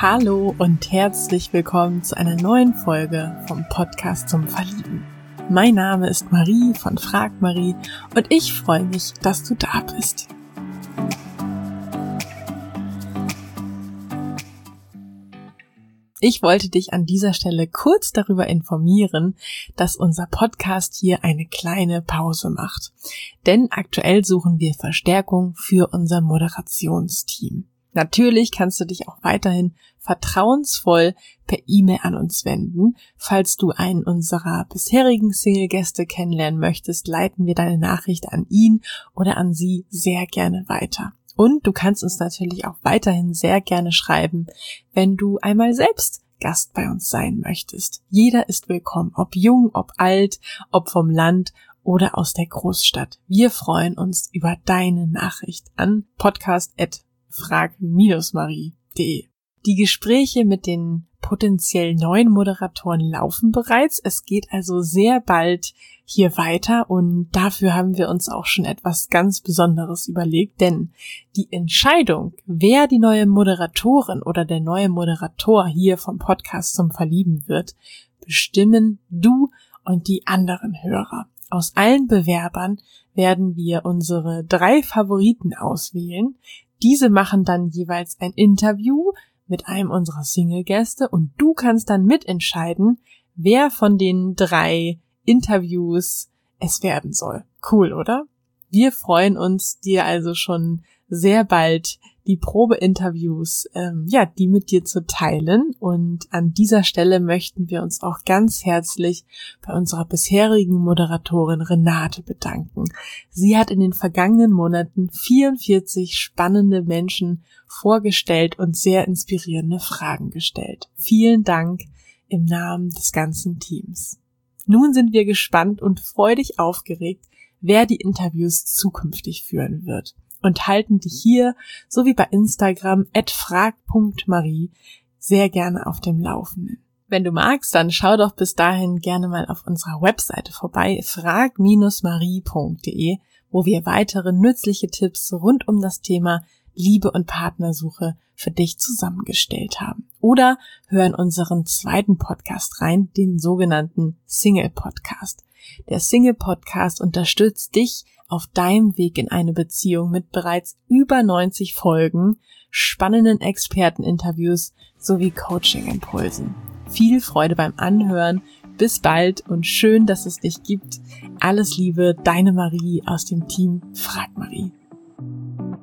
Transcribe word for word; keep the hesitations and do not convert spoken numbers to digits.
Hallo und herzlich willkommen zu einer neuen Folge vom Podcast zum Verlieben. Mein Name ist Marie von Frag Marie und ich freue mich, dass du da bist. Ich wollte dich an dieser Stelle kurz darüber informieren, dass unser Podcast hier eine kleine Pause macht. Denn aktuell suchen wir Verstärkung für unser Moderationsteam. Natürlich kannst du dich auch weiterhin vertrauensvoll per E-Mail an uns wenden. Falls du einen unserer bisherigen Single-Gäste kennenlernen möchtest, leiten wir deine Nachricht an ihn oder an sie sehr gerne weiter. Und du kannst uns natürlich auch weiterhin sehr gerne schreiben, wenn du einmal selbst Gast bei uns sein möchtest. Jeder ist willkommen, ob jung, ob alt, ob vom Land oder aus der Großstadt. Wir freuen uns über deine Nachricht an podcast at frag marie punkt de. Die Gespräche mit den potenziell neuen Moderatoren laufen bereits. Es geht also sehr bald hier weiter und dafür haben wir uns auch schon etwas ganz Besonderes überlegt, denn die Entscheidung, wer die neue Moderatorin oder der neue Moderator hier vom Podcast zum Verlieben wird, bestimmen du und die anderen Hörer. Aus allen Bewerbern werden wir unsere drei Favoriten auswählen. Diese machen dann jeweils ein Interview mit einem unserer Single-Gäste und du kannst dann mitentscheiden, wer von den drei Interviews es werden soll. Cool, oder? Wir freuen uns, dir also schon sehr bald die Probeinterviews, ähm, ja, die mit dir zu teilen. Und an dieser Stelle möchten wir uns auch ganz herzlich bei unserer bisherigen Moderatorin Renate bedanken. Sie hat in den vergangenen Monaten vierundvierzig spannende Menschen vorgestellt und sehr inspirierende Fragen gestellt. Vielen Dank im Namen des ganzen Teams. Nun sind wir gespannt und freudig aufgeregt, wer die Interviews zukünftig führen wird. Und halten dich hier, so wie bei Instagram, at frag punkt marie, sehr gerne auf dem Laufenden. Wenn du magst, dann schau doch bis dahin gerne mal auf unserer Webseite vorbei, frag marie punkt de, wo wir weitere nützliche Tipps rund um das Thema Liebe und Partnersuche für dich zusammengestellt haben. Oder hör in unseren zweiten Podcast rein, den sogenannten Single-Podcast. Der Single-Podcast unterstützt dich auf deinem Weg in eine Beziehung mit bereits über neunzig Folgen, spannenden Experteninterviews sowie Coaching-Impulsen. Viel Freude beim Anhören, bis bald und schön, dass es dich gibt. Alles Liebe, deine Marie aus dem Team Frag Marie.